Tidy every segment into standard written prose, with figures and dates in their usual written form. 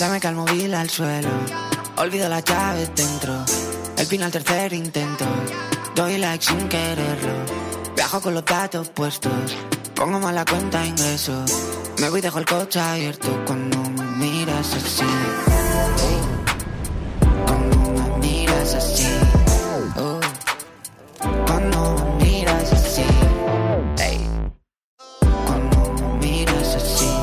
Se me cae el móvil al suelo, olvido la llave dentro. El pin al tercer intento, doy like sin quererlo. Viajo con los datos puestos, pongo mal la cuenta de ingresos. Me voy y dejo el coche abierto cuando me miras así. Cuando me miras así. Cuando me miras así. Cuando me miras así.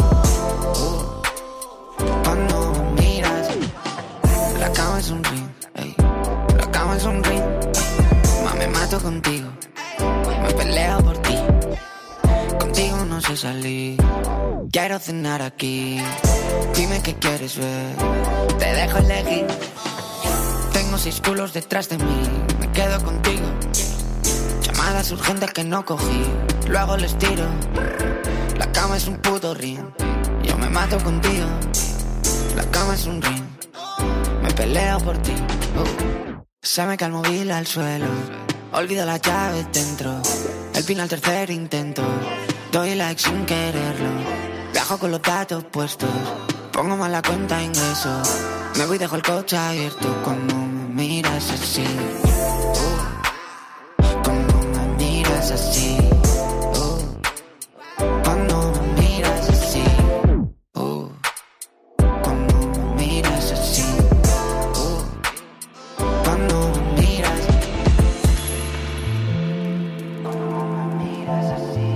Cuando me miras. La cama es un ring, la cama es un ring. Me mato contigo, me peleo por ti. Contigo no sé salir, quiero cenar aquí. Dime qué quieres ver, te dejo elegir. Tengo 6 culos detrás de mí, me quedo contigo. Llamadas urgentes que no cogí, luego les tiro. La cama es un puto ring, yo me mato contigo. La cama es un ring, me peleo por ti. Se me cae el móvil al suelo, olvido la llave dentro. El pin al tercer intento, doy like sin quererlo. Viajo con los datos puestos, pongo mal la cuenta de ingresos. Me voy y dejo el coche abierto cuando me miras así. Cuando me miras así. Cuando me miras así. Cuando me miras así. Cuando me miras. Cuando me miras así.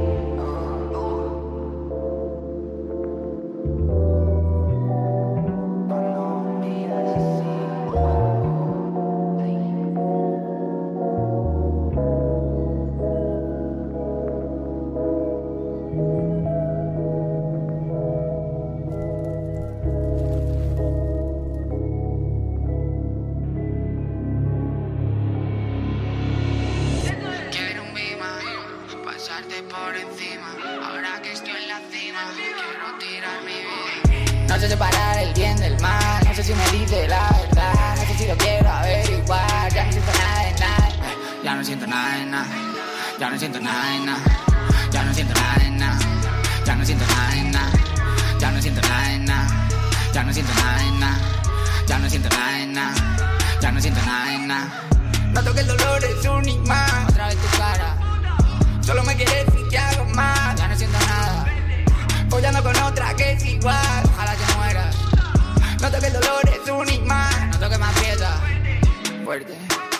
Quiero un Bima, pasarte por encima. Ahora que estoy en la cima, quiero tirar mi vida. No sé separar el bien del mal, no sé si me dice la verdad, no sé si lo quiero averiguar. Ya no siento nada de nada, ya no siento nada de nada, ya no siento nada de nada, ya no siento nada de nada, ya no siento nada de nada, ya no siento nada de nada, ya no siento nada de nada, ya no siento nada de nada, ya no siento nada de nada. Noto que el dolor es un imán. Otra vez tu cara, solo me quieres y te hago más. Ya no siento nada, follando con otra que es igual. Ojalá que mueras. Noto que el dolor es un imán. Noto que me aprieta fuerte.